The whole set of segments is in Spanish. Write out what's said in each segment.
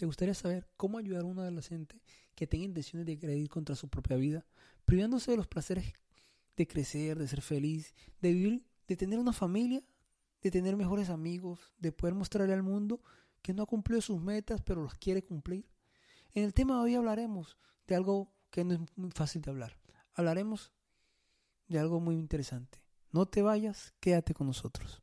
¿Te gustaría saber cómo ayudar a un adolescente que tenga intenciones de querer ir contra su propia vida, privándose de los placeres de crecer, de ser feliz, de vivir, de tener una familia, de tener mejores amigos, de poder mostrarle al mundo que no ha cumplido sus metas pero las quiere cumplir? En el tema de hoy hablaremos de algo que no es muy fácil de hablar. Hablaremos de algo muy interesante. No te vayas, quédate con nosotros.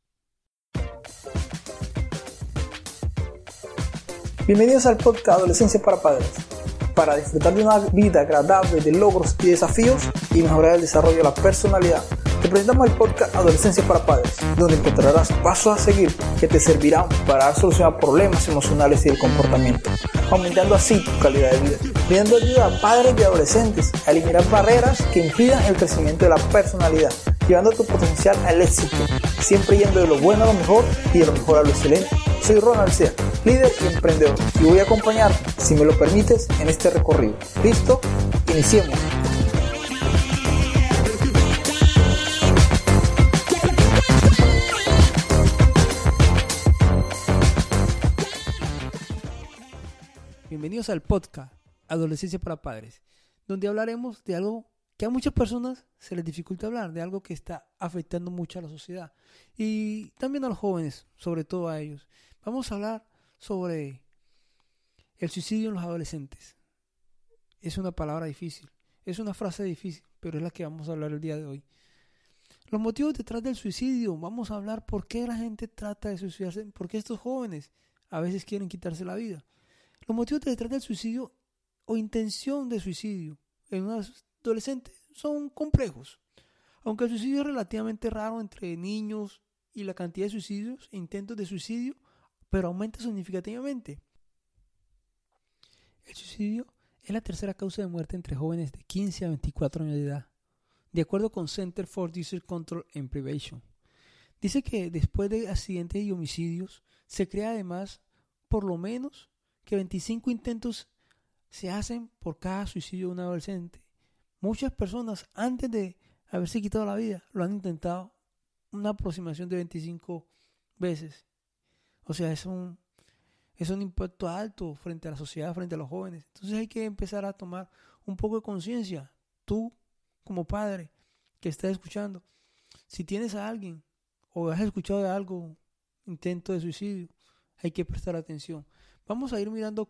Bienvenidos al podcast Adolescencia para Padres, para disfrutar de una vida agradable de logros y desafíos y mejorar el desarrollo de la personalidad. Te presentamos el podcast Adolescencia para Padres, donde encontrarás pasos a seguir que te servirán para dar solución a problemas emocionales y del comportamiento, aumentando así tu calidad de vida, pidiendo ayuda a padres y adolescentes a eliminar barreras que impidan el crecimiento de la personalidad, llevando tu potencial al éxito, siempre yendo de lo bueno a lo mejor y de lo mejor a lo excelente. Soy Ronald Sea, líder y emprendedor, y voy a acompañarte, si me lo permites, en este recorrido. ¿Listo? Iniciemos. Bienvenidos al podcast Adolescencia para Padres, donde hablaremos de algo que a muchas personas se les dificulta hablar, de algo que está afectando mucho a la sociedad y también a los jóvenes, sobre todo a ellos. Vamos a hablar sobre el suicidio en los adolescentes. Es una palabra difícil, es una frase difícil, pero es la que vamos a hablar el día de hoy. Los motivos detrás del suicidio, vamos a hablar por qué la gente trata de suicidarse, por qué estos jóvenes a veces quieren quitarse la vida. Los motivos detrás del suicidio o intención de suicidio en un adolescente son complejos. Aunque el suicidio es relativamente raro entre niños y la cantidad de suicidios e intentos de suicidio, pero aumenta significativamente. El suicidio es la tercera causa de muerte entre jóvenes de 15 a 24 años de edad, de acuerdo con Center for Disease Control and Prevention. Dice que después de accidentes y homicidios, se crea además por lo menos que 25 intentos se hacen por cada suicidio de un adolescente. Muchas personas antes de haberse quitado la vida lo han intentado una aproximación de 25 veces. O sea, es un impacto alto frente a la sociedad, frente a los jóvenes. Entonces hay que empezar a tomar un poco de conciencia. Tú, como padre que estás escuchando, si tienes a alguien o has escuchado de algo, intento de suicidio, hay que prestar atención. Vamos a ir mirando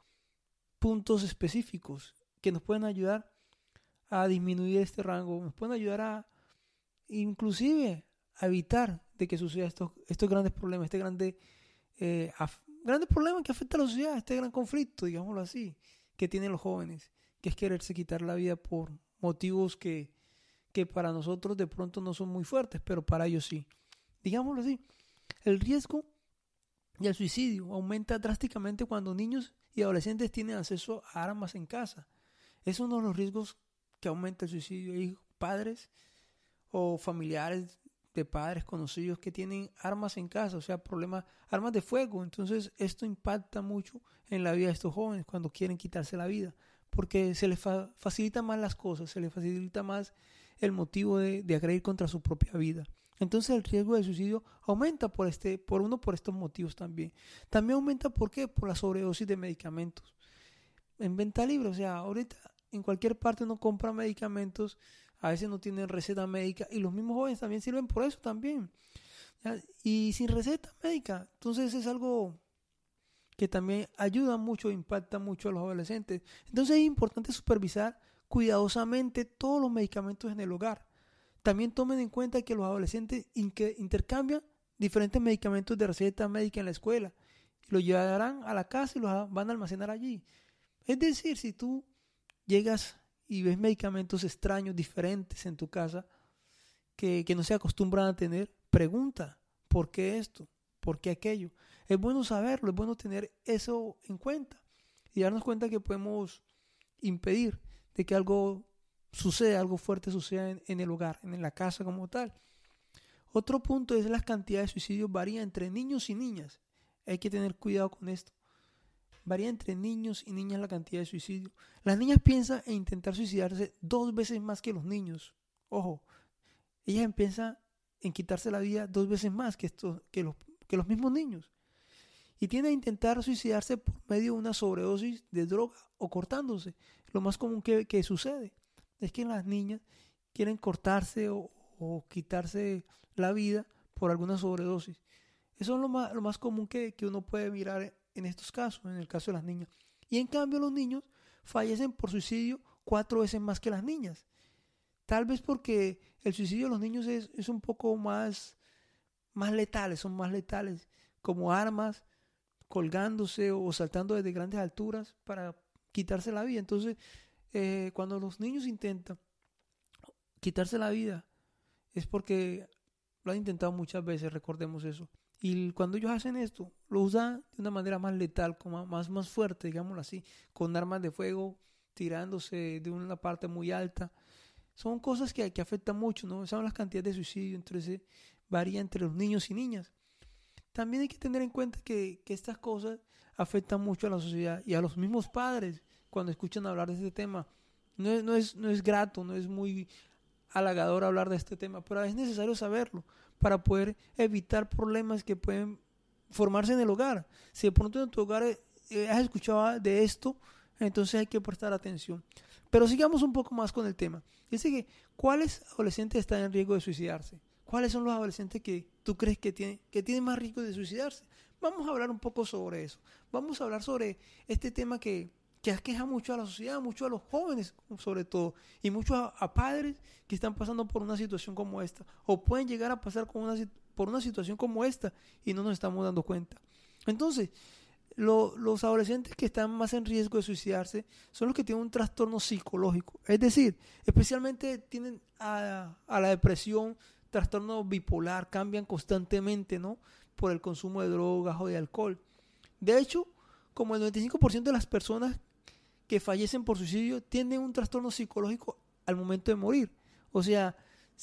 puntos específicos que nos pueden ayudar a disminuir este rango, nos pueden ayudar a inclusive a evitar de que suceda estos grandes problemas, grandes problemas que afectan a la sociedad, este gran conflicto, digámoslo así, que tienen los jóvenes, que es quererse quitar la vida por motivos que para nosotros de pronto no son muy fuertes, pero para ellos sí. Digámoslo así, el riesgo y el suicidio aumenta drásticamente cuando niños y adolescentes tienen acceso a armas en casa. Es uno de los riesgos que aumenta el suicidio. Hay padres o familiares de padres conocidos que tienen armas en casa, o sea, armas de fuego. Entonces esto impacta mucho en la vida de estos jóvenes cuando quieren quitarse la vida, porque se les facilita más las cosas, se les facilita más el motivo de agredir contra su propia vida. Entonces el riesgo de suicidio aumenta por estos motivos también. También aumenta ¿por qué? Por la sobredosis de medicamentos. En venta libre, o sea, ahorita en cualquier parte uno compra medicamentos, a veces no tienen receta médica y los mismos jóvenes también sirven por eso también. ¿Ya? Y sin receta médica, entonces es algo que también ayuda mucho, impacta mucho a los adolescentes. Entonces es importante supervisar cuidadosamente todos los medicamentos en el hogar. También tomen en cuenta que los adolescentes intercambian diferentes medicamentos de receta médica en la escuela. Los llevarán a la casa y los van a almacenar allí. Es decir, si tú llegas y ves medicamentos extraños, diferentes en tu casa, que no se acostumbran a tener, pregunta, ¿por qué esto? ¿Por qué aquello? Es bueno saberlo, es bueno tener eso en cuenta y darnos cuenta que podemos impedir de que algo fuerte suceda en el hogar, en la casa como tal. Otro punto es las cantidades de suicidios varían entre niños y niñas. Hay que tener cuidado con esto. Varía entre niños y niñas la cantidad de suicidio. Las niñas piensan en intentar suicidarse 2 veces más que los niños. Ojo, ellas piensan en quitarse la vida 2 veces más que los mismos niños. y tienden a intentar suicidarse por medio de una sobredosis de droga o cortándose. Lo más común que sucede es que las niñas quieren cortarse o quitarse la vida por alguna sobredosis. Eso es lo más común que uno puede mirar en estos casos, en el caso de las niñas. Y en cambio los niños fallecen por suicidio 4 veces más que las niñas. Tal vez porque el suicidio de los niños es un poco más letales, son más letales, como armas, colgándose o saltando desde grandes alturas para quitarse la vida. Entonces, cuando los niños intentan quitarse la vida, es porque lo han intentado muchas veces, recordemos eso. Y cuando ellos hacen esto, lo usan de una manera más letal, como más fuerte, digámoslo así, con armas de fuego, tirándose de una parte muy alta. Son cosas que afectan mucho, ¿no? Son las cantidades de suicidio, entonces varía entre los niños y niñas. También hay que tener en cuenta que estas cosas afectan mucho a la sociedad y a los mismos padres cuando escuchan hablar de este tema. No es grato, no es muy halagador hablar de este tema, pero es necesario saberlo para poder evitar problemas que pueden formarse en el hogar. Si de pronto en tu hogar has escuchado de esto, entonces hay que prestar atención. Pero sigamos un poco más con el tema. Dice que, ¿cuáles adolescentes están en riesgo de suicidarse? ¿Cuáles son los adolescentes que tú crees que tienen más riesgo de suicidarse? Vamos a hablar un poco sobre eso. Vamos a hablar sobre este tema que aqueja mucho a la sociedad, mucho a los jóvenes sobre todo, y mucho a padres que están pasando por una situación como esta, o pueden llegar a pasar por una situación como esta y no nos estamos dando cuenta. Entonces, los adolescentes que están más en riesgo de suicidarse son los que tienen un trastorno psicológico, es decir, especialmente tienen a la depresión, trastorno bipolar, cambian constantemente, ¿no?, por el consumo de drogas o de alcohol. De hecho, como el 95% de las personas que fallecen por suicidio tienen un trastorno psicológico al momento de morir. O sea,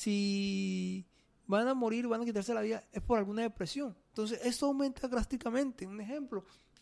si van a morir, van a quitarse la vida, es por alguna depresión. Entonces, esto aumenta drásticamente. Un ejemplo,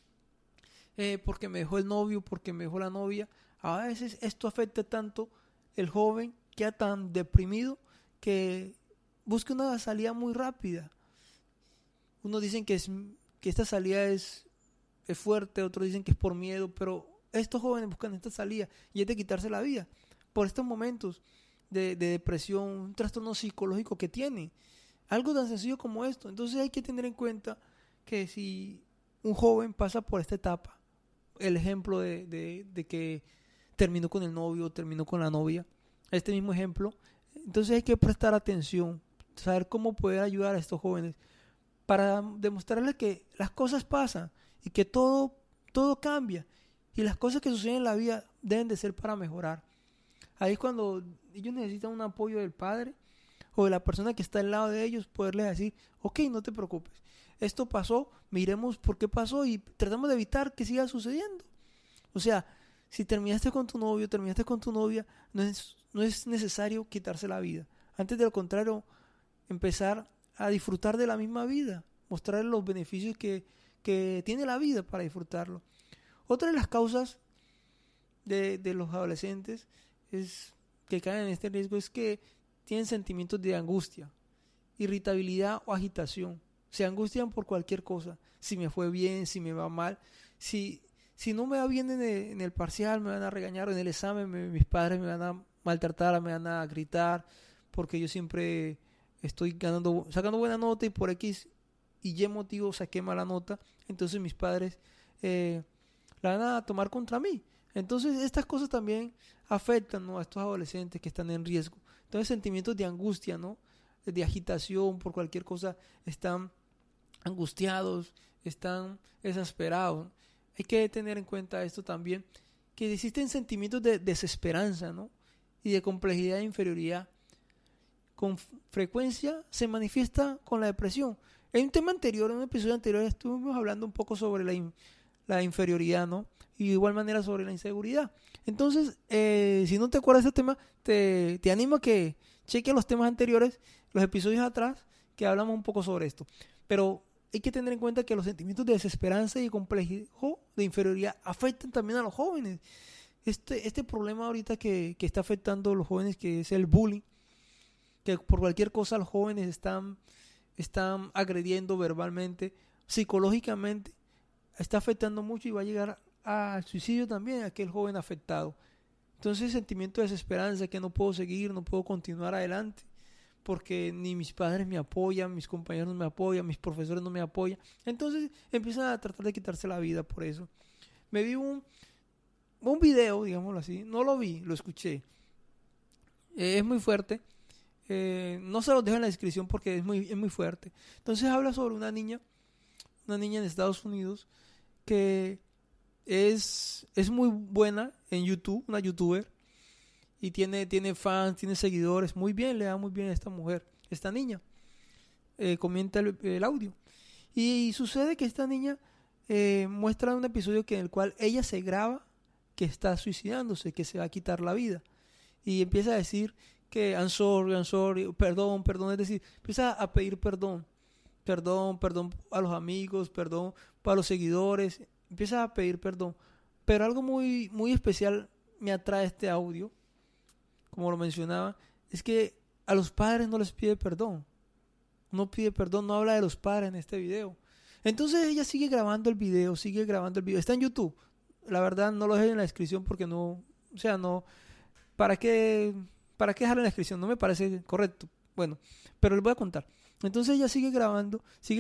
porque me dejó el novio, porque me dejó la novia. A veces esto afecta tanto el joven, queda tan deprimido que busca una salida muy rápida. Unos dicen que esta salida es fuerte, otros dicen que es por miedo, pero estos jóvenes buscan esta salida y es de quitarse la vida por estos momentos de depresión, un trastorno psicológico que tienen. Algo tan sencillo como esto. Entonces hay que tener en cuenta que si un joven pasa por esta etapa, el ejemplo de que terminó con el novio, terminó con la novia, este mismo ejemplo, entonces hay que prestar atención, saber cómo poder ayudar a estos jóvenes para demostrarles que las cosas pasan y que todo cambia y las cosas que suceden en la vida deben de ser para mejorar. Ahí es cuando ellos necesitan un apoyo del padre o de la persona que está al lado de ellos, poderles decir, ok, no te preocupes, esto pasó, miremos por qué pasó y tratamos de evitar que siga sucediendo. O sea, si terminaste con tu novio, terminaste con tu novia, no es necesario quitarse la vida. Antes, de lo contrario, empezar a disfrutar de la misma vida, mostrar los beneficios que tiene la vida para disfrutarlo. Otra de las causas de los adolescentes que caen en este riesgo es que tienen sentimientos de angustia, irritabilidad o agitación. Se angustian por cualquier cosa. Si me fue bien, si me va mal. Si no me va bien en el parcial, me van a regañar. En el examen, mis padres me van a maltratar, me van a gritar, porque yo siempre estoy sacando buena nota y por X y Y motivo saqué mala nota. Entonces mis padres la van a tomar contra mí. Entonces estas cosas también afectan, ¿no?, a estos adolescentes que están en riesgo. Entonces sentimientos de angustia, ¿no?, de agitación por cualquier cosa, están angustiados, están exasperados. Hay que tener en cuenta esto también, que existen sentimientos de desesperanza, ¿no?, y de complejidad e inferioridad. Con frecuencia se manifiesta con la depresión. En un tema anterior, en un episodio anterior, estuvimos hablando un poco sobre la inferioridad, ¿no?, y de igual manera sobre la inseguridad. Entonces, si no te acuerdas de este tema, te animo a que cheques los temas anteriores, los episodios atrás, que hablamos un poco sobre esto. Pero hay que tener en cuenta que los sentimientos de desesperanza y complejo de inferioridad afectan también a los jóvenes. Este problema ahorita que está afectando a los jóvenes, que es el bullying, que por cualquier cosa los jóvenes están agrediendo verbalmente, psicológicamente, está afectando mucho y va a llegar al suicidio también, aquel joven afectado. Entonces, sentimiento de desesperanza, que no puedo seguir, no puedo continuar adelante, porque ni mis padres me apoyan, mis compañeros no me apoyan, mis profesores no me apoyan. Entonces, empiezan a tratar de quitarse la vida por eso. Me vi un video, digámoslo así, no lo vi, lo escuché. Es muy fuerte. No se los dejo en la descripción porque es muy fuerte. Entonces habla sobre una niña en Estados Unidos que es muy buena en YouTube, una youtuber, y tiene fans, tiene seguidores, muy bien, le da muy bien a esta mujer, esta niña. Comenta el audio. Y sucede que esta niña muestra un episodio en el cual ella se graba que está suicidándose, que se va a quitar la vida. Y empieza a decir que I'm sorry, perdón, es decir, empieza a pedir perdón a los amigos, perdón para los seguidores, empieza a pedir perdón. Pero algo muy, muy especial me atrae este audio, como lo mencionaba, es que a los padres no les pide perdón, no habla de los padres en este video. Entonces ella sigue grabando el video, está en YouTube. La verdad no lo dejo en la descripción porque no, ¿para qué dejarlo en la descripción? No me parece correcto. Bueno, pero les voy a contar. Entonces ella sigue grabando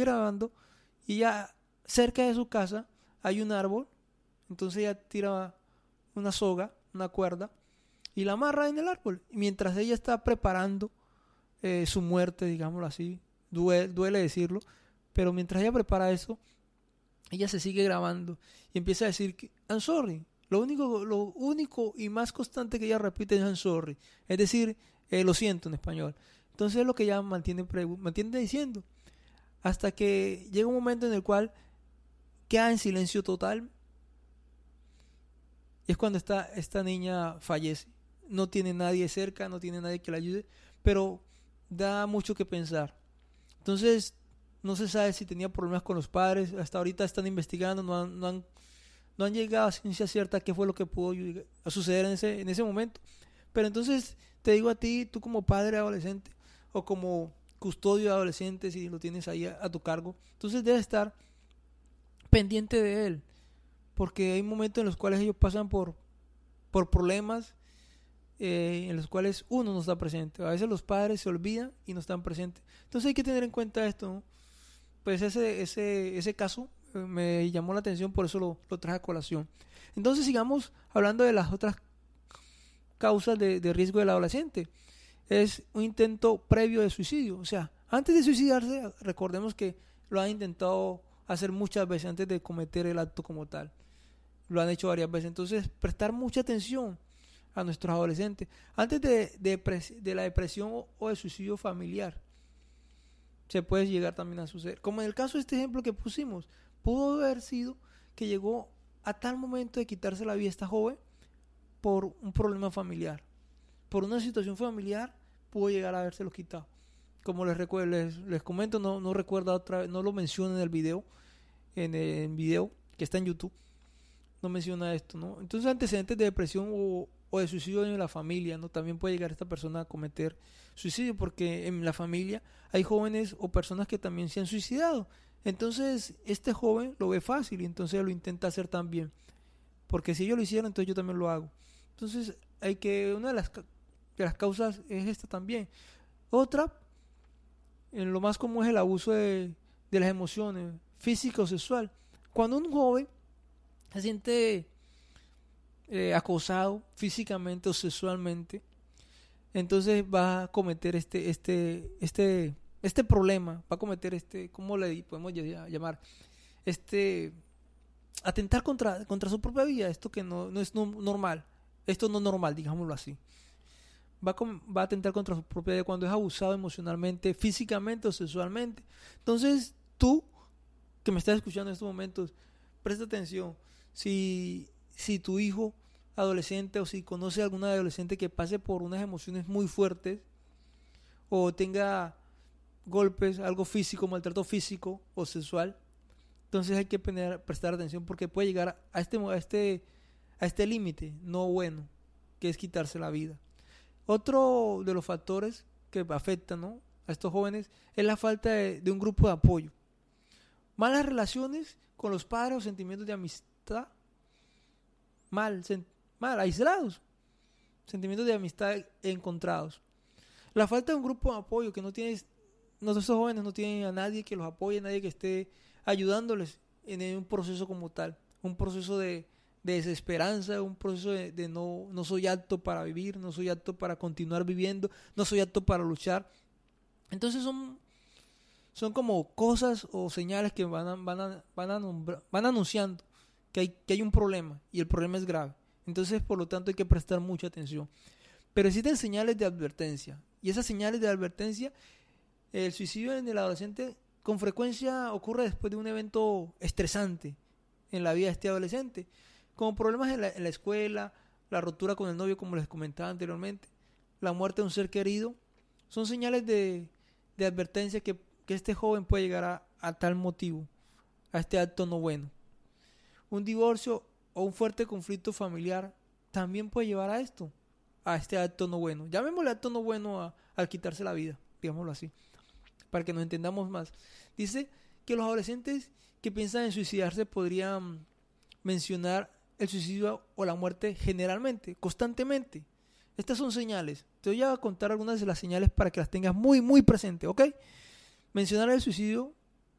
y ya cerca de su casa hay un árbol. Entonces ella tira una soga, una cuerda y la amarra en el árbol. Y mientras ella está preparando su muerte, digámoslo así, duele decirlo, pero mientras ella prepara eso, ella se sigue grabando y empieza a decir que I'm sorry. Lo único y más constante que ella repite es I'm sorry. Es decir, lo siento en español. Entonces es lo que ella mantiene diciendo. Hasta que llega un momento en el cual queda en silencio total. Y es cuando esta niña fallece. No tiene nadie cerca, no tiene nadie que la ayude. Pero da mucho que pensar. Entonces no se sabe si tenía problemas con los padres. Hasta ahorita están investigando, no han llegado a ciencia cierta qué fue lo que pudo suceder en ese momento. Pero entonces te digo a ti, tú como padre adolescente o como custodio de adolescentes, si lo tienes ahí a tu cargo, entonces debes estar pendiente de él, porque hay momentos en los cuales ellos pasan por problemas en los cuales uno no está presente. A veces los padres se olvidan y no están presentes. Entonces hay que tener en cuenta esto, ¿no? Pues ese caso me llamó la atención, por eso lo traje a colación. Entonces sigamos hablando de las otras causas de riesgo del adolescente. Es un intento previo de suicidio. O sea, antes de suicidarse, recordemos que lo han intentado hacer muchas veces antes de cometer el acto como tal. Lo han hecho varias veces. Entonces, prestar mucha atención a nuestros adolescentes. Antes de la depresión o el suicidio familiar, se puede llegar también a suceder. Como en el caso de este ejemplo que pusimos, pudo haber sido que llegó a tal momento de quitarse la vida esta joven por un problema familiar. Por una situación familiar pudo llegar a habérselo quitado. Como les comento, no recuerdo otra vez, no lo menciona en el video, en el video que está en YouTube, no menciona esto, ¿no? Entonces, antecedentes de depresión o de suicidio en la familia, ¿no? También puede llegar esta persona a cometer suicidio, porque en la familia hay jóvenes o personas que también se han suicidado. Entonces, este joven lo ve fácil y entonces lo intenta hacer también. Porque si ellos lo hicieron, entonces yo también lo hago. Entonces, una de las causas es esta también. Otra, en lo más común, es el abuso de las emociones, física o sexual. Cuando un joven se siente acosado físicamente o sexualmente, entonces va a cometer este problema, va a cometer ¿cómo le podemos llamar? Atentar contra su propia vida, esto que no es normal, esto no es normal, digámoslo así. Va a atentar contra su propia vida cuando es abusado emocionalmente, físicamente o sexualmente. Entonces, tú que me estás escuchando en estos momentos, presta atención. Si tu hijo adolescente o si conoce a alguna adolescente que pase por unas emociones muy fuertes o tenga golpes, algo físico, maltrato físico o sexual, entonces hay que prestar atención, porque puede llegar a este límite no bueno, que es quitarse la vida. Otro de los factores que afectan, ¿no?, a estos jóvenes es la falta de un grupo de apoyo. Malas relaciones con los padres o sentimientos de amistad mal, aislados. Sentimientos de amistad encontrados. La falta de un grupo de apoyo que no tienes, nuestros jóvenes no tienen a nadie que los apoye, nadie que esté ayudándoles en un proceso como tal. Un proceso de desesperanza, un proceso de no soy apto para vivir, no soy apto para continuar viviendo, no soy apto para luchar. Entonces son como cosas o señales que van anunciando que hay un problema y el problema es grave. Entonces, por lo tanto, hay que prestar mucha atención. Pero existen señales de advertencia. Y esas señales de advertencia, el suicidio en el adolescente con frecuencia ocurre después de un evento estresante en la vida de este adolescente, como problemas en la escuela, la ruptura con el novio, como les comentaba anteriormente, la muerte de un ser querido. Son señales de advertencia que este joven puede llegar a tal motivo, a este acto no bueno. Un divorcio o un fuerte conflicto familiar también puede llevar a esto, a este acto no bueno. Llamémosle acto no bueno al quitarse la vida, digámoslo así, para que nos entendamos más. Dice que los adolescentes que piensan en suicidarse podrían mencionar el suicidio o la muerte generalmente, constantemente. Estas son señales. Te voy a contar algunas de las señales para que las tengas muy, muy presentes, ¿ok? Mencionar el suicidio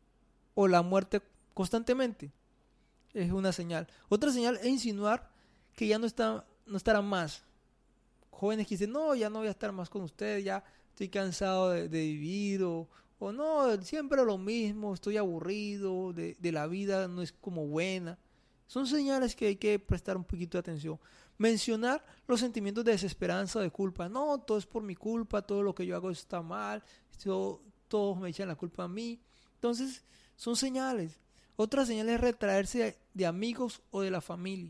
o la muerte constantemente es una señal. Otra señal es insinuar que ya no estarán más. Jóvenes que dicen, no, ya no voy a estar más con ustedes, ya estoy cansado de vivir, o no, siempre lo mismo, estoy aburrido, de la vida no es como buena. Son señales que hay que prestar un poquito de atención. Mencionar los sentimientos de desesperanza o de culpa. No, todo es por mi culpa, todo lo que yo hago está mal, todos me echan la culpa a mí. Entonces, son señales. Otra señal es retraerse de amigos o de la familia.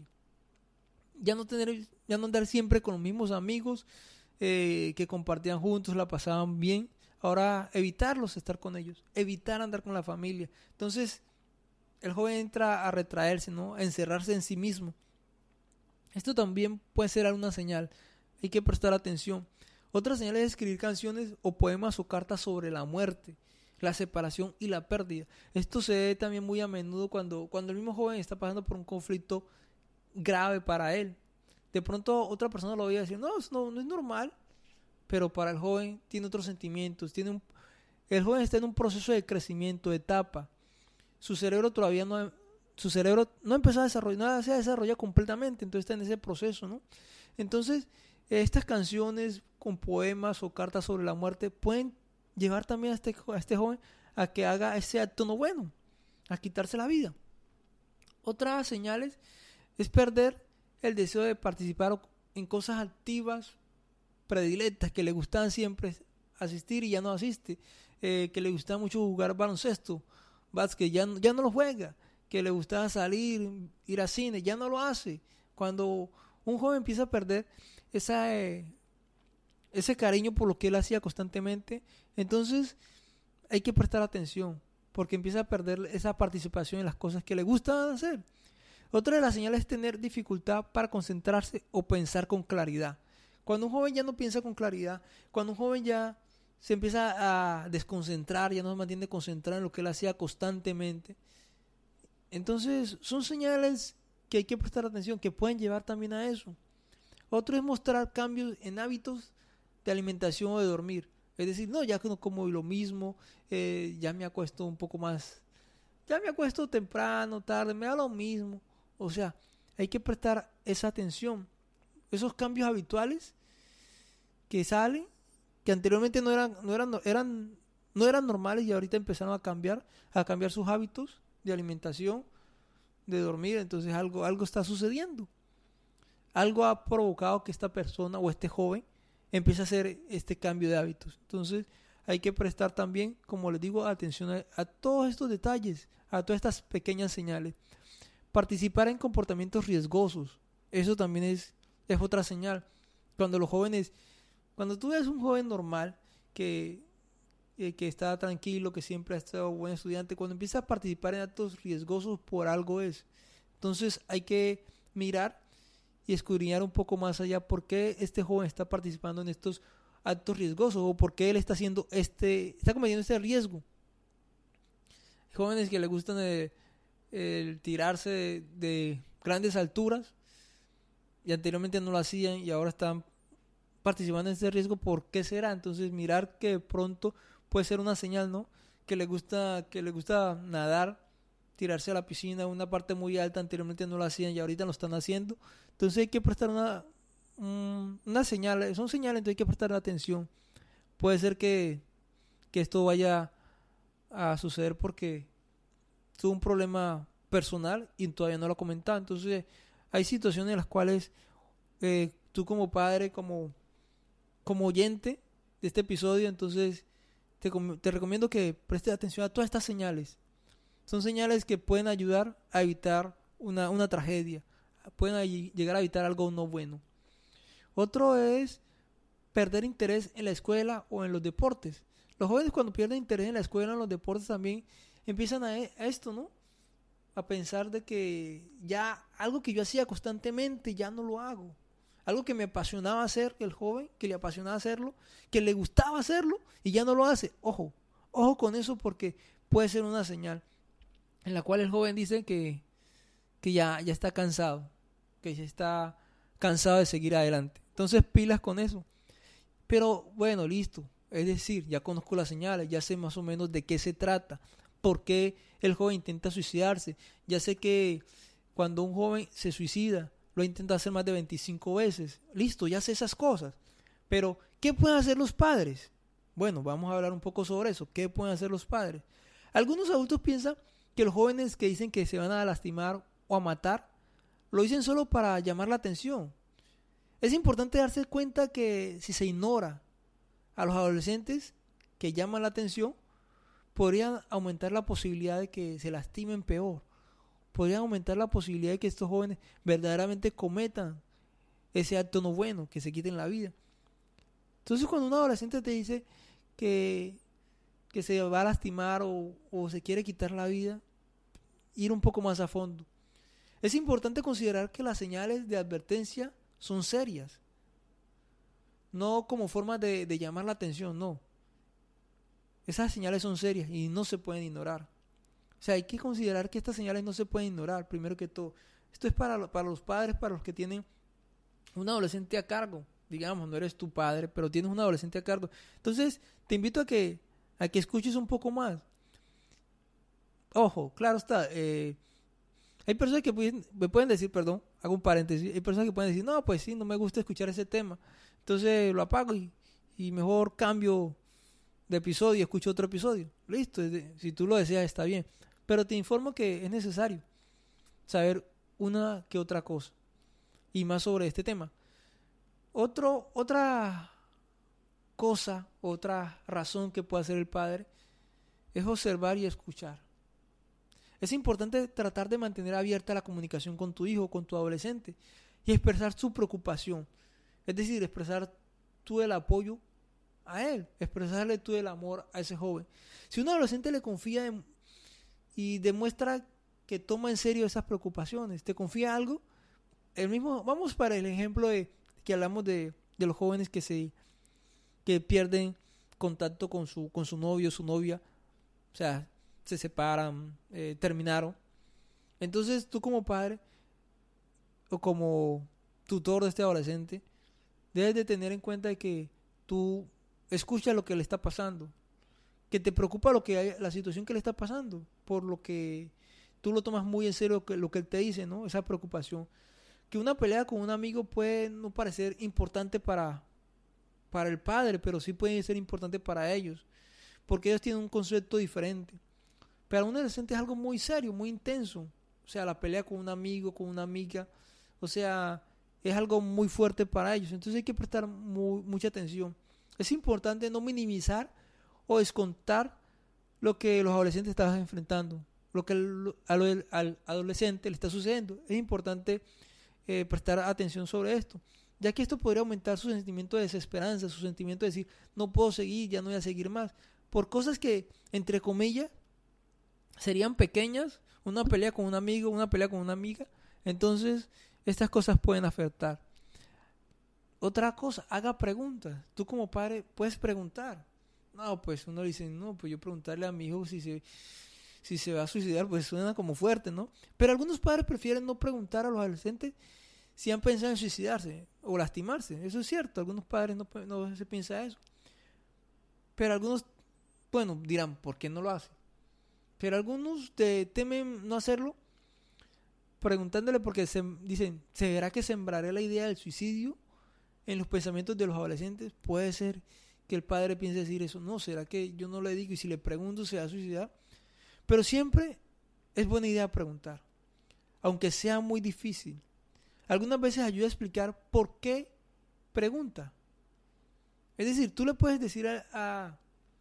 Ya no andar siempre con los mismos amigos que compartían juntos, la pasaban bien. Ahora evitarlos, estar con ellos, evitar andar con la familia. Entonces el joven entra a retraerse, ¿no? A encerrarse en sí mismo. Esto también puede ser alguna señal. Hay que prestar atención. Otra señal es escribir canciones o poemas o cartas sobre la muerte, la separación y la pérdida. Esto se ve también muy a menudo cuando el mismo joven está pasando por un conflicto grave para él. De pronto otra persona lo va a decir, no es normal, pero para el joven tiene otros sentimientos, el joven está en un proceso de crecimiento, de etapa. Su cerebro no empezó a desarrollar, no se ha desarrollado completamente, entonces está en ese proceso, ¿no? Entonces, estas canciones con poemas o cartas sobre la muerte pueden llevar también a este joven a que haga ese acto no bueno, a quitarse la vida. Otras señales es perder el deseo de participar en cosas activas, predilectas, que le gustaban siempre asistir y ya no asiste, que le gustaba mucho jugar baloncesto, básquet, ya no lo juega, que le gustaba salir, ir al cine, ya no lo hace. Cuando un joven empieza a perder ese cariño por lo que él hacía constantemente, entonces hay que prestar atención, porque empieza a perder esa participación en las cosas que le gustan hacer. Otra de las señales es tener dificultad para concentrarse o pensar con claridad. Cuando un joven ya no piensa con claridad, cuando un joven ya se empieza a desconcentrar, ya no se mantiene concentrado en lo que él hacía constantemente, entonces son señales que hay que prestar atención, que pueden llevar también a eso. Otro es mostrar cambios en hábitos de alimentación o de dormir. Es decir, no, ya que no como lo mismo, ya me acuesto un poco más, ya me acuesto temprano, tarde, me da lo mismo. O sea, hay que prestar esa atención. Esos cambios habituales que salen, que anteriormente no eran normales y ahorita empezaron a cambiar sus hábitos de alimentación, de dormir. Entonces algo está sucediendo. Algo ha provocado que esta persona o este joven empiece a hacer este cambio de hábitos. Entonces hay que prestar también, como les digo, atención a todos estos detalles, a todas estas pequeñas señales. Participar en comportamientos riesgosos, eso también es otra señal. Cuando tú ves un joven normal que está tranquilo, que siempre ha estado buen estudiante, cuando empieza a participar en actos riesgosos, por algo es. Entonces hay que mirar y escudriñar un poco más allá por qué este joven está participando en estos actos riesgosos o por qué él está cometiendo este riesgo. jóvenes que les gustan el tirarse de grandes alturas y anteriormente no lo hacían y ahora están participando en este riesgo. ¿Por qué será? Entonces mirar que de pronto puede ser una señal, ¿no? Que les gusta nadar, tirarse a la piscina, una parte muy alta, anteriormente no lo hacían y ahorita lo están haciendo. Entonces hay que prestar una señal, son señales, entonces hay que prestar atención. Puede ser que esto vaya a suceder porque tuvo un problema personal y todavía no lo ha comentado. Entonces hay situaciones en las cuales tú como padre, como oyente de este episodio, entonces te recomiendo que prestes atención a todas estas señales. Son señales que pueden ayudar a evitar una tragedia, pueden llegar a evitar algo no bueno. Otro es perder interés en la escuela o en los deportes. Los jóvenes cuando pierden interés en la escuela o en los deportes también empiezan a esto, ¿no? A pensar de que ya algo que yo hacía constantemente ya no lo hago. Algo que me apasionaba hacer, el joven, que le apasionaba hacerlo, que le gustaba hacerlo y ya no lo hace. Ojo con eso porque puede ser una señal en la cual el joven dice que ya está cansado, que ya está cansado de seguir adelante. Entonces pilas con eso. Pero bueno, listo. Es decir, ya conozco las señales, ya sé más o menos de qué se trata, por qué el joven intenta suicidarse. Ya sé que cuando un joven se suicida, lo intenta hacer más de 25 veces. Listo, ya sé esas cosas. Pero, ¿qué pueden hacer los padres? Bueno, vamos a hablar un poco sobre eso. ¿Qué pueden hacer los padres? Algunos adultos piensan que los jóvenes que dicen que se van a lastimar o a matar, lo dicen solo para llamar la atención. Es importante darse cuenta que si se ignora a los adolescentes que llaman la atención, podrían aumentar la posibilidad de que se lastimen peor. Podrían aumentar la posibilidad de que estos jóvenes verdaderamente cometan ese acto no bueno, que se quiten la vida. Entonces cuando un adolescente te dice que se va a lastimar o se quiere quitar la vida, ir un poco más a fondo. Es importante considerar que las señales de advertencia son serias. No como forma de llamar la atención, no. Esas señales son serias y no se pueden ignorar. O sea, hay que considerar que estas señales no se pueden ignorar, primero que todo. Esto es para los padres, para los que tienen un adolescente a cargo. Digamos, no eres tu padre, pero tienes un adolescente a cargo. Entonces, te invito a que escuches un poco más. Ojo, claro está. Hay personas que me pueden decir, perdón, hago un paréntesis. Hay personas que pueden decir, no, pues sí, no me gusta escuchar ese tema. Entonces lo apago y mejor cambio de episodio y escucho otro episodio. Listo, si tú lo deseas está bien. Pero te informo que es necesario saber una que otra cosa y más sobre este tema. Otra cosa, otra razón que puede hacer el padre es observar y escuchar. Es importante tratar de mantener abierta la comunicación con tu hijo, con tu adolescente y expresar su preocupación. Es decir, expresar tú el apoyo a él, expresarle tú el amor a ese joven. Si un adolescente le confía y demuestra que toma en serio esas preocupaciones, te confía algo, vamos para el ejemplo que hablamos de los jóvenes que pierden contacto con su novio, su novia, o sea, se separan, terminaron. Entonces tú como padre o como tutor de este adolescente debes de tener en cuenta que tú escuchas lo que le está pasando, que te preocupa la situación que le está pasando, por lo que tú lo tomas muy en serio lo que él te dice, ¿no? Esa preocupación. Que una pelea con un amigo puede no parecer importante para el padre, pero sí puede ser importante para ellos, porque ellos tienen un concepto diferente. Pero un adolescente es algo muy serio, muy intenso. O sea, la pelea con un amigo, con una amiga, o sea, es algo muy fuerte para ellos. Entonces hay que prestar mucha atención. Es importante no minimizar o descontar lo que los adolescentes están enfrentando, lo que al adolescente le está sucediendo. Es importante prestar atención sobre esto, ya que esto podría aumentar su sentimiento de desesperanza, su sentimiento de decir, no puedo seguir, ya no voy a seguir más, por cosas que, entre comillas, serían pequeñas, una pelea con un amigo, una pelea con una amiga. Entonces, estas cosas pueden afectar. Otra cosa, haga preguntas. Tú como padre puedes preguntar. No, pues uno dice, no, pues yo preguntarle a mi hijo si se va a suicidar, pues suena como fuerte, ¿no? Pero algunos padres prefieren no preguntar a los adolescentes si han pensado en suicidarse o lastimarse. Eso es cierto, algunos padres no se piensa eso. Pero algunos, bueno, dirán, ¿por qué no lo hacen? Pero algunos temen no hacerlo, preguntándole porque dicen, ¿será que sembraré la idea del suicidio en los pensamientos de los adolescentes? Puede ser que el padre piense decir eso. No, ¿será que yo no le digo y si le pregunto se va a suicidar? Pero siempre es buena idea preguntar, aunque sea muy difícil. Algunas veces ayuda a explicar por qué pregunta. Es decir, tú le puedes decir a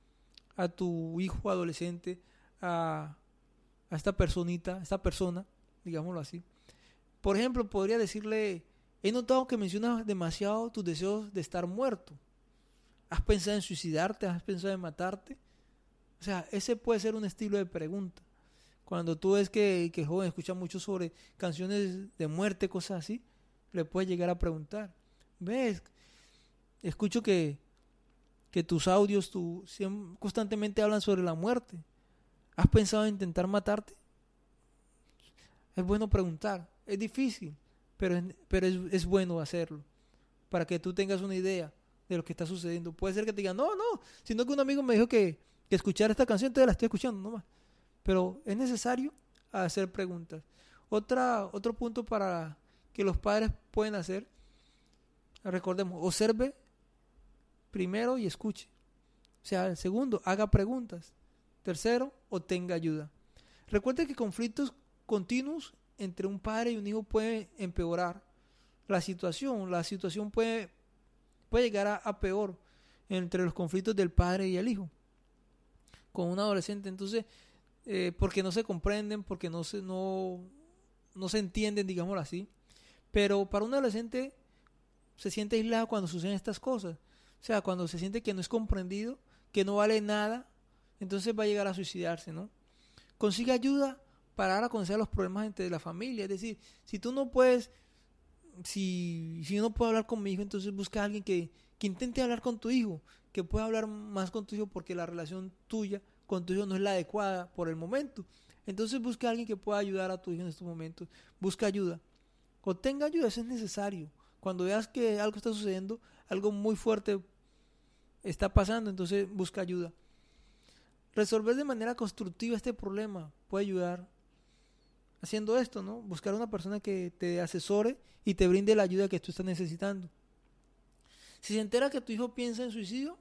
tu hijo adolescente, a esta persona, digámoslo así. Por ejemplo, podría decirle, he notado que mencionas demasiado tus deseos de estar muerto. ¿Has pensado en suicidarte? ¿Has pensado en matarte? O sea, ese puede ser un estilo de pregunta. Cuando tú ves que el joven escucha mucho sobre canciones de muerte, cosas así, le puedes llegar a preguntar. ¿Ves? Escucho que tus audios constantemente hablan sobre la muerte. ¿Has pensado en intentar matarte? Es bueno preguntar. Es difícil, pero es bueno hacerlo. Para que tú tengas una idea de lo que está sucediendo. Puede ser que te digan, no, sino que un amigo me dijo que escuchar esta canción, entonces la estoy escuchando nomás. Pero es necesario hacer preguntas. Otro punto para que los padres pueden hacer, recordemos, observe primero y escuche. O sea, el segundo, haga preguntas. Tercero, obtenga ayuda. Recuerde que conflictos continuos entre un padre y un hijo pueden empeorar la situación. La situación puede llegar a peor entre los conflictos del padre y el hijo con un adolescente. Entonces, porque no se comprenden, porque no se entienden, digámoslo así. Pero para un adolescente se siente aislado cuando suceden estas cosas. O sea, cuando se siente que no es comprendido, que no vale nada, entonces va a llegar a suicidarse, ¿no? Consigue ayuda para dar a conocer los problemas entre la familia. Es decir, si tú no puedes, si yo no puedo hablar con mi hijo, entonces busca a alguien que intente hablar con tu hijo, que pueda hablar más con tu hijo porque la relación tuya con tu hijo no es la adecuada por el momento. Entonces busca a alguien que pueda ayudar a tu hijo en estos momentos. Busca ayuda. Obtenga ayuda, eso es necesario. Cuando veas que algo está sucediendo, algo muy fuerte está pasando, entonces busca ayuda. Resolver de manera constructiva este problema puede ayudar haciendo esto, ¿no? Buscar una persona que te asesore y te brinde la ayuda que tú estás necesitando. Si se entera que tu hijo piensa en suicidio,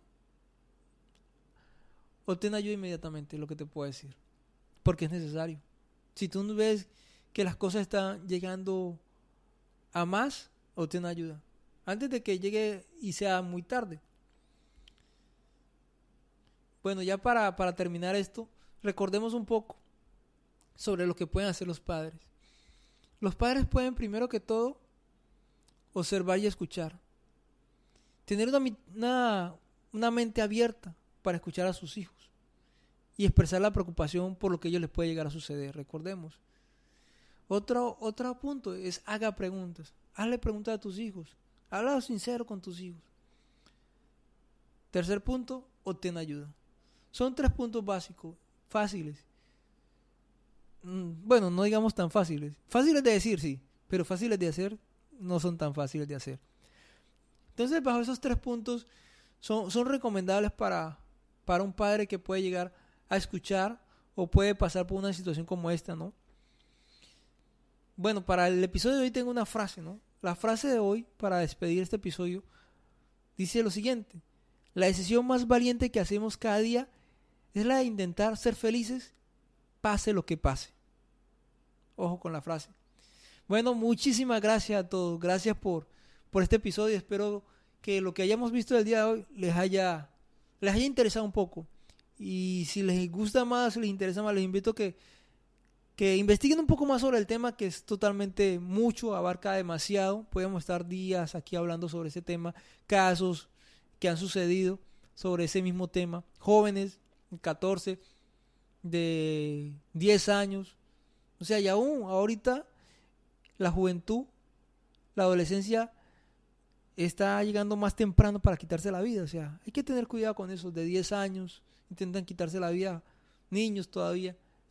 obtén ayuda inmediatamente, lo que te puedo decir, porque es necesario. Si tú ves que las cosas están llegando a más, obtén ayuda, antes de que llegue y sea muy tarde. Bueno, ya para terminar esto, recordemos un poco sobre lo que pueden hacer los padres. Los padres pueden, primero que todo, observar y escuchar. Tener una mente abierta para escuchar a sus hijos y expresar la preocupación por lo que a ellos les puede llegar a suceder. Recordemos. Otro punto es haga preguntas. Hazle preguntas a tus hijos. Habla sincero con tus hijos. Tercer punto, obtén ayuda. Son 3 puntos básicos, fáciles. Bueno, no digamos tan fáciles. Fáciles de decir, sí, pero fáciles de hacer no son tan fáciles de hacer. Entonces, bajo esos 3 puntos son recomendables para un padre que puede llegar a escuchar o puede pasar por una situación como esta, ¿no? Bueno, para el episodio de hoy tengo una frase, ¿no? La frase de hoy, para despedir este episodio, dice lo siguiente: la decisión más valiente que hacemos cada día es la de intentar ser felices, pase lo que pase. Ojo con la frase. Bueno, muchísimas gracias a todos. Gracias por este episodio. Espero que lo que hayamos visto el día de hoy les haya interesado un poco. Y si les gusta más, si les interesa más, les invito a que investiguen un poco más sobre el tema, que es totalmente mucho, abarca demasiado. Podemos estar días aquí hablando sobre ese tema, casos que han sucedido sobre ese mismo tema. Jóvenes, 14, de 10 años. O sea, y aún ahorita la juventud, la adolescencia está llegando más temprano para quitarse la vida. O sea, hay que tener cuidado con eso. De 10 años intentan quitarse la vida, niños todavía.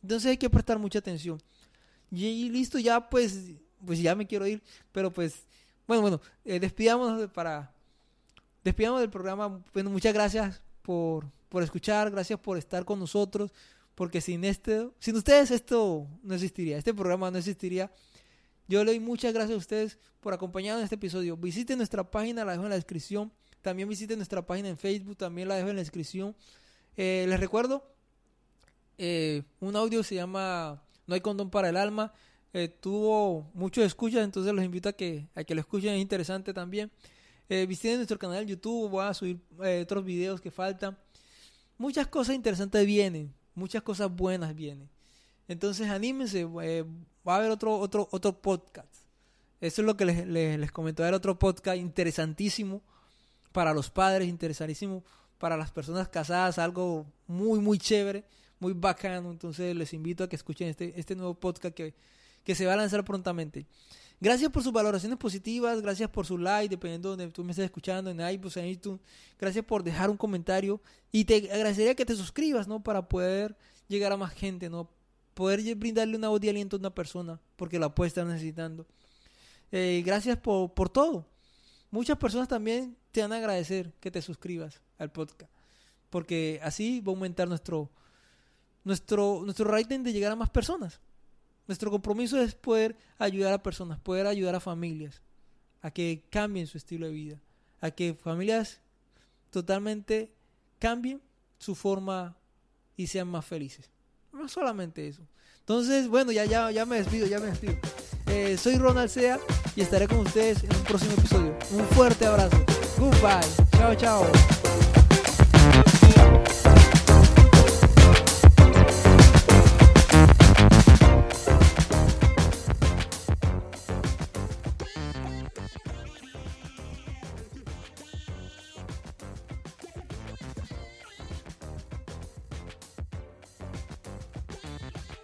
Entonces hay que prestar mucha atención. Y listo, ya pues ya me quiero ir, pero pues, bueno, despidamos del programa. Bueno, muchas gracias por escuchar, gracias por estar con nosotros, porque sin ustedes esto no existiría, este programa no existiría. Yo le doy muchas gracias a ustedes por acompañarnos en este episodio. Visiten nuestra página, la dejo en la descripción. También visiten nuestra página en Facebook, también la dejo en la descripción. Les recuerdo, un audio se llama No hay condón para el alma. Tuvo muchos escuchas, entonces los invito a que lo escuchen, es interesante también. Visiten nuestro canal de YouTube, voy a subir otros videos que faltan. Muchas cosas interesantes vienen, muchas cosas buenas vienen. Entonces anímense, va a haber otro podcast. Eso es lo que les comento, va a haber otro podcast interesantísimo para los padres, interesantísimo para las personas casadas, algo muy, muy chévere, muy bacano. Entonces les invito a que escuchen este nuevo podcast que se va a lanzar prontamente. Gracias por sus valoraciones positivas, gracias por su like, dependiendo de donde tú me estés escuchando, en iBooks, en iTunes. Gracias por dejar un comentario y te agradecería que te suscribas, ¿no? Para poder llegar a más gente, ¿no? Poder brindarle una voz de aliento a una persona, porque la puede estar necesitando. Gracias por todo. Muchas personas también te van a agradecer que te suscribas al podcast, porque así va a aumentar nuestro rating de llegar a más personas. Nuestro compromiso es poder ayudar a personas, poder ayudar a familias a que cambien su estilo de vida, a que familias totalmente cambien su forma y sean más felices. No solamente eso. Entonces, bueno, ya me despido. Soy Ronald Sea y estaré con ustedes en un próximo episodio. Un fuerte abrazo. Goodbye. Chao.